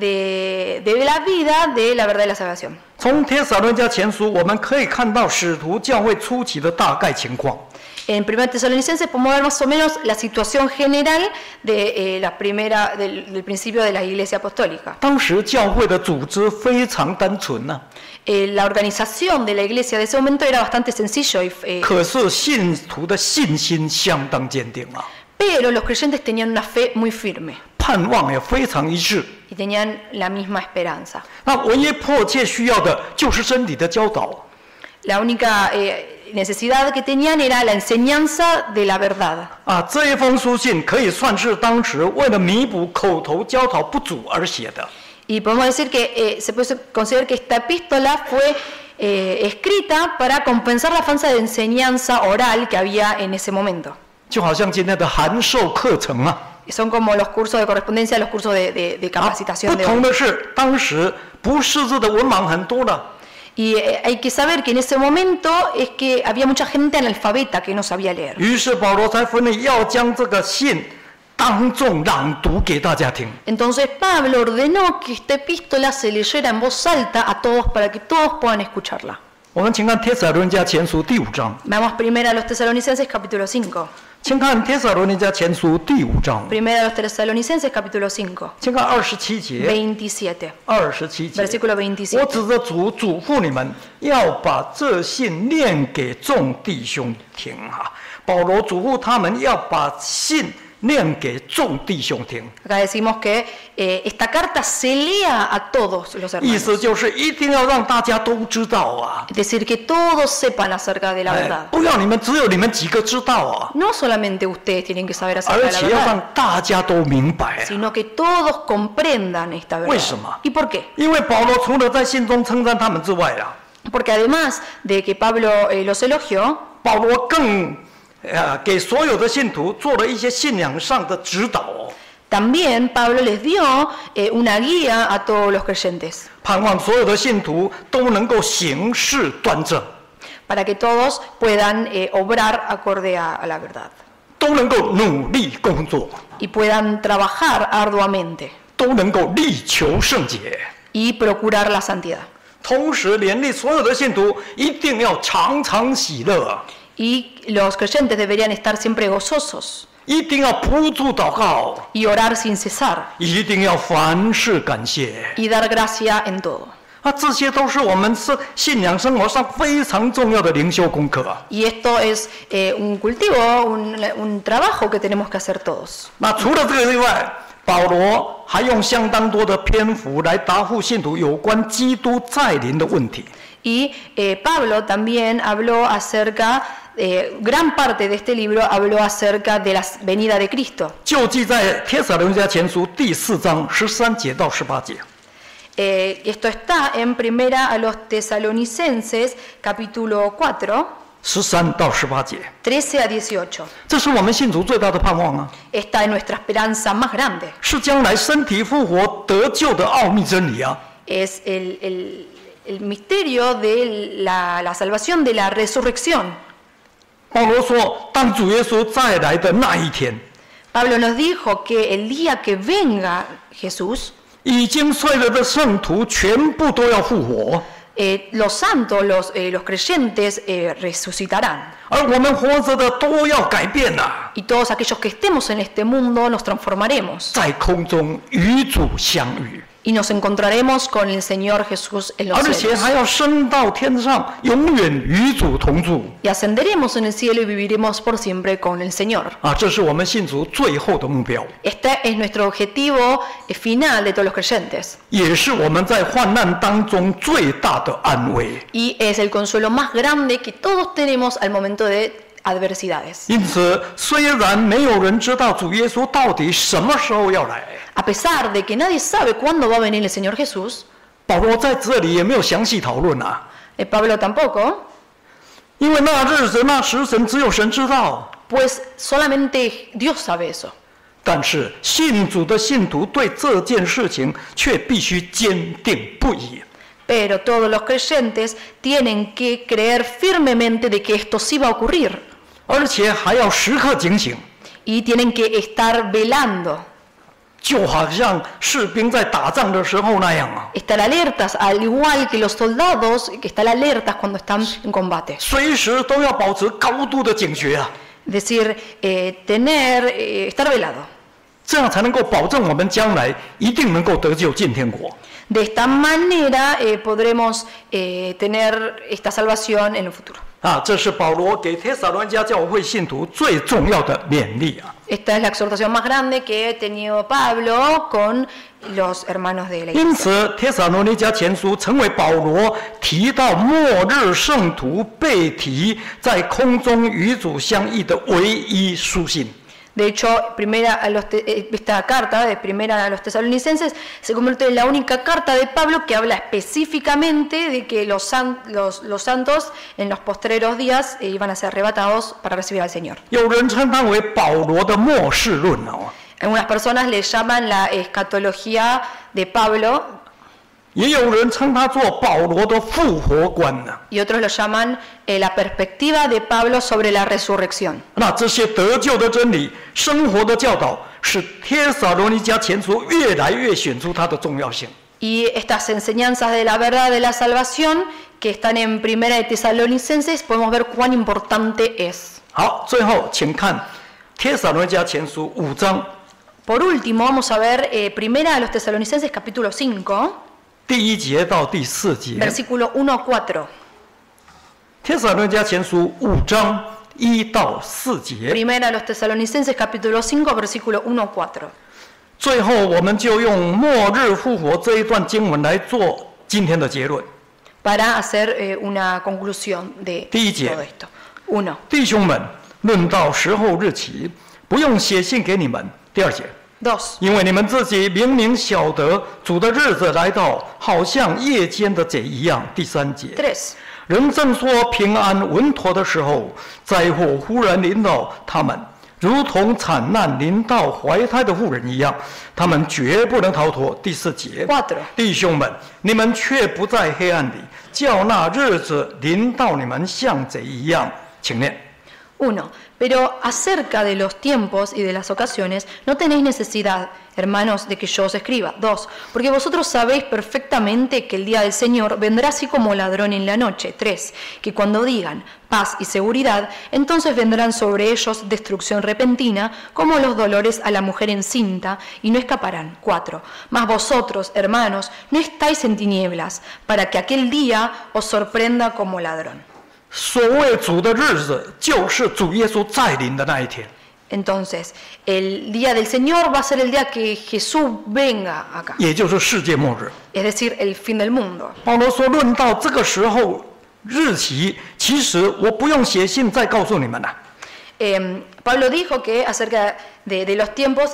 de, de la vida de la verdad de la salvación. 从帖撒罗尼迦前书，我们可以看到使徒教会初期的大概情况。 En primera Tesalonicenses podemos ver más o menos la situación general de eh, la primera, del, del principio de la iglesia apostólica. 当时教会的组织非常单纯呐、 Eh, la organización de la iglesia de ese momento era bastante sencillo, y, eh, 可是信徒的信心相当坚定啊， pero los creyentes tenían una fe muy firme 盼望也非常一致。 y tenían la misma esperanza. 那唯一迫切需要的就是真理的教导。 La única eh, necesidad que tenían era la enseñanza de la verdad. 啊，这一封书信可以算是当时为了弥补口头教导不足而写的。 Y podemos decir que eh, se puede considerar que esta epístola fue eh, escrita para compensar la falta de enseñanza oral que había en ese momento. 就好像今天的函授课程啊。 Son como los cursos de correspondencia, los cursos de, de, de 啊 capacitación 不 de 同 hoy. 的是，当时不识字的文盲很多了。 Y eh, hay que saber que en ese momento es que había mucha gente analfabeta que no sabía leer. 于是保罗才分类要将这个信当众朗读给大家听。 Entonces Pablo ordenó que esta epístola se leyera en voz alta a todos para que todos puedan escucharla. 我们请看帖撒罗尼迦前书第五章， Vamos primero a los Tesalonicenses capítulo cinco. 请看帖撒罗尼迦前书第五章， Primero a los Tesalonicenses capítulo cinco. 请看二十七节， veintisiete. 二十七节。 Versículo 我 veintisiete. 指着主嘱咐你们，要把这信念给众弟兄听啊！保罗嘱咐他们要把信念给众弟兄听， Acá decimos que eh, esta carta se lea a todos los 意 hermanos. 思就是一定要让大家都知道啊！ Es decir, que todos sepan acerca de la 哎 verdad. 不要你们只有你们几个知道啊， No solamente ustedes tienen que saber acerca 而 de la 且要 verdad, 让大家都明白啊！ sino que todos comprendan esta verdad. 为什么？ ¿Y por qué? 因为保罗除了在信中称赞他们之外啊， Porque además de que Pablo eh, los elogió, 保罗更呃给所有的信徒做了一些信仰上的指导哦。 también Pablo les dio eh, una guía a todos los creyentes, 盼望所有的信徒都能够行事端正， para que todos puedan eh, obrar acorde a, a la verdad 都能够努力工作， y puedan trabajar arduamente 都能够力求圣洁。 y procurar la santidad. 同时，勉励所有的信徒一定要常常喜乐， Y los creyentes deberían estar siempre gozosos 一定要不住祷告， y orar sin cesar 一定要凡事感谢。 y dar gracia en todo. 啊，这些都是我们是信仰生活上非常重要的灵修功课啊。 Y esto es eh, un cultivo, un, un trabajo que tenemos que hacer todos. 那除了这个之外，保罗还用相当多的篇幅来答复信徒有关基督再临的问题。 Y eh, Pablo también habló acerca, eh, gran parte de este libro habló acerca de la venida de Cristo. 就记在帖撒罗尼迦前书第四章十三节到十八节。 Eh, esto está en primera a los Tesalonicenses, capítulo cuatro, 十三到十八节， trece a dieciocho. 这是我们信徒最大的盼望啊， Esta es nuestra esperanza más grande. 是将来身体复活得救的奥秘真理啊。 Es el, el, el misterio de la, la salvación, de la resurrección. 保罗说，当主耶稣再来的那一天， Pablo nos dijo que el día que venga Jesús, 已经睡了的圣徒全部都要复活， eh, los santos, los, eh, los creyentes eh, resucitarán. 而我们活着的都要改变呐、啊， Y todos aquellos que estemos en este mundo nos transformaremos 在空中与主相遇， y nos encontraremos con el Señor Jesús en los 而且 cielos. 还要升到天上，永远与主同住 Y ascenderemos en el cielo y viviremos por siempre con el Señor. 啊！这是我们信徒最后的目标， Este es nuestro objetivo eh, final de todos los creyentes. 也是我们在患难当中最大的安慰。 Y es el consuelo más grande que todos tenemos al momento de adversidades. 因此，虽然没有人知道主耶稣到底什么时候要来， A pesar de que nadie sabe cuándo va a venir el Señor Jesús, 保罗在这里也没有详细讨论啊， eh, Pablo tampoco, 因为那日子、那时辰只有神知道。 pues solamente Dios sabe eso. 但是信主的信徒对这件事情却必须坚定不移。 Pero todos los creyentes tienen que creer firmemente de que esto sí va a ocurrir 而且还要时刻警醒， y tienen que estar velando, 就好像士兵在打仗的时候那样啊， estar alertas, al igual que los soldados que están alertas cuando están en combate. 随时都要保持高度的警觉啊， Es decir, eh, tener, eh, estar velado. 这样才能够保证我们将来一定能够得救进天国。 De esta manera eh, podremos eh, tener esta salvación en el futuro. 啊，这是保罗给帖撒罗尼迦教会信徒最重要的勉励啊。 Esta es la exhortación más grande que ha tenido Pablo con los hermanos de la 因 iglesia. 此，帖撒罗尼迦前书成为保罗提到末日圣徒被提在空中与主相遇的唯一书信。 De hecho, primera a los te, esta carta de primera a los tesalonicenses se convierte en la única carta de Pablo que habla específicamente de que los, san, los, los santos en los postreros días eh, iban a ser arrebatados para recibir al Señor. 有人称它为保罗的末世论哦。 Algunas personas le llaman la escatología de Pablo. 也有人称它做保罗的复活观呢、啊。 Y otros lo llaman eh, la perspectiva de Pablo sobre la resurrección. 那这些得救的真理、生活的教导，使帖撒罗尼迦前书越来越显出它的重要性。 Y estas enseñanzas de la verdad de la salvación que están en Primera de Tesalonicenses, podemos ver cuán importante es. 好，最后请看帖撒罗尼迦前书五章。 Por último, vamos a ver eh, Primera a los Tesalonicenses capítulo cinco. 第一节到第四节 Versículo uno a cuatro. 帖撒罗尼迦前书五章一到四节。 Primera a los Tesalonicenses capítulo cinco, versículo uno a cuatro. 最后，我们就用末日复活这一段经文来做今天的结论。 Para hacer eh, una conclusión de 第一节 todo esto. Uno. 弟兄们，论到时候日期，不用写信给你们。第二节。 Dos. 因为你们自己明明晓得主的日子来到，好像夜间的贼一样。第三节， Tres. 人正说平安稳妥的时候，灾祸忽然临到他们，如同惨难临到怀胎的妇人一样，他们绝不能逃脱。第四节， Cuatro. 弟兄们，你们却不在黑暗里，叫那日子临到你们像贼一样。请念。 Uno. Pero acerca de los tiempos y de las ocasiones, no tenéis necesidad, hermanos, de que yo os escriba. Dos. Porque vosotros sabéis perfectamente que el día del Señor vendrá así como ladrón en la noche. Tres. Que cuando digan paz y seguridad, entonces vendrán sobre ellos destrucción repentina, como los dolores a la mujer encinta, y no escaparán. Cuatro. Mas vosotros, hermanos, no estáis en tinieblas, para que aquel día os sorprenda como ladrón. 所谓主的日子，就是主耶稣再临的那一天。 Entonces, el día del Señor va a ser el día que Jesús venga acá. 也就是世界末日。 Es decir, el fin del mundo. 保罗说，论到这个时候日期，其实我不用写信再告诉你们了。 Eh, Pablo dijo que acerca de, de los tiempos,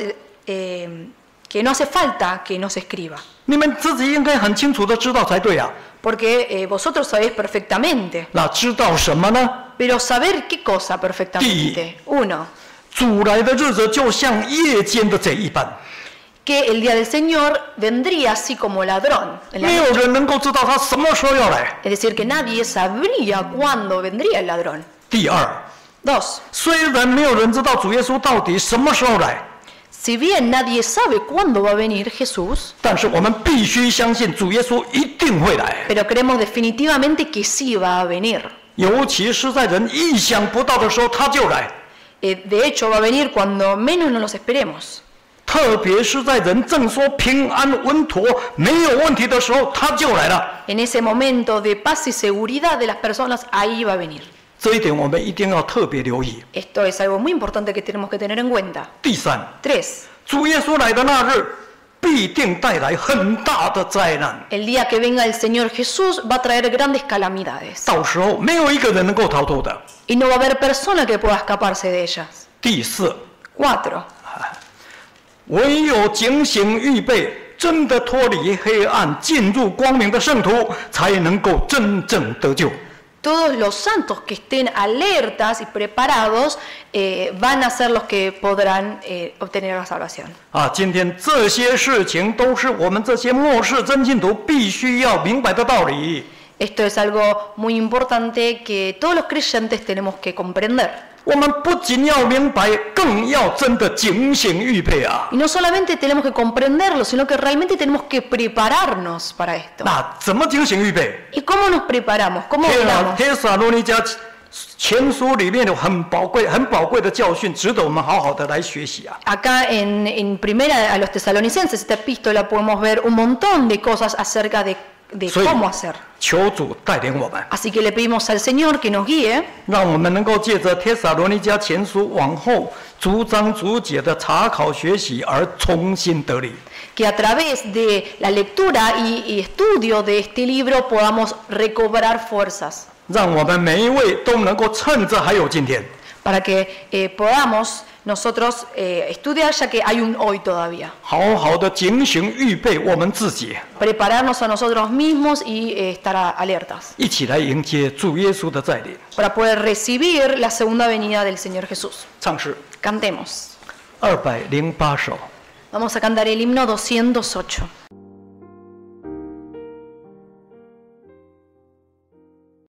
eh, que no hace falta que nos escriba. 你们自己应该很清楚的知道才对啊。 Porque eh, vosotros sabéis perfectamente. 那知道什么呢？ Pero saber qué cosa perfectamente. Uno. 主来的日子就像夜间的贼一般。 Que el día del Señor vendría así como ladrón. En la 没有 noche. 人能够知道他什么时候要来。 Es decir, que nadie sabría cuándo vendría el ladrón. 第二， Dos. 虽然没有人知道主耶稣到底什么时候来， Si bien nadie sabe cuándo va a venir Jesús, 但是我们必须相信主耶稣一定会来。 pero creemos definitivamente que sí va a venir. 尤其是在人意想不到的时候，他就来。 Eh, de hecho, va a venir cuando menos nos los esperemos. 特别是在人正说平安稳妥没有问题的时候，他就来了。 En ese momento de paz y seguridad de las personas, ahí va a venir. 这一点我们一定要特别留意。 Esto es algo muy importante que tenemos que tener en cuenta. 第三， Tres. 主耶稣来的那日，必定带来很大的灾难。 El día que venga el Señor Jesús va a traer grandes calamidades. 到时候没有一个人能够逃脱的。 Y no va a haber persona que pueda escaparse de ellas. 第四， Cuatro. 唯有警醒预备，真的脱离黑暗，进入光明的圣徒，才能够真正得救。 Todos los santos que estén alertas y preparados eh, van a ser los que podrán eh, obtener la salvación. 啊，今天这些事情都是我们这些末世真信徒必须要明白的道理。 Esto es algo muy importante que todos los creyentes tenemos que comprender. 我们不仅要明白，更要真的警醒预备啊！ Y no solamente tenemos que comprenderlo, sino que realmente tenemos que prepararnos para esto. 那怎么警醒预备？ ¿Y cómo nos preparamos? ¿Cómo 帖 oramos? 帖撒罗尼迦前书里面有很宝贵、很宝贵的教训，值得我们好好的来学习啊！ Acá en, en primera a los tesalonicenses, esta epístola, podemos ver un montón de cosas acerca de, de 所以 cómo hacer. 求主带领我们， Así que le pedimos al Señor que nos guíe, 让我们能够借着帖撒罗尼迦前书往后逐章逐节的查考学习，而重新得力。 que a través de la lectura y, y estudio de este libro podamos recobrar fuerzas, 让我们每一位都能够趁着还有今天， para que eh, podamos nosotros eh, estudiar ya que hay un hoy todavía. 好好的警醒预备我们自己， Prepararnos a nosotros mismos y eh, estar a- alertas 一起来迎接主耶稣的再临。 para poder recibir la segunda venida del Señor Jesús. 唱诗 Cantemos. 二百零八首。 Vamos a cantar el himno doscientos ocho.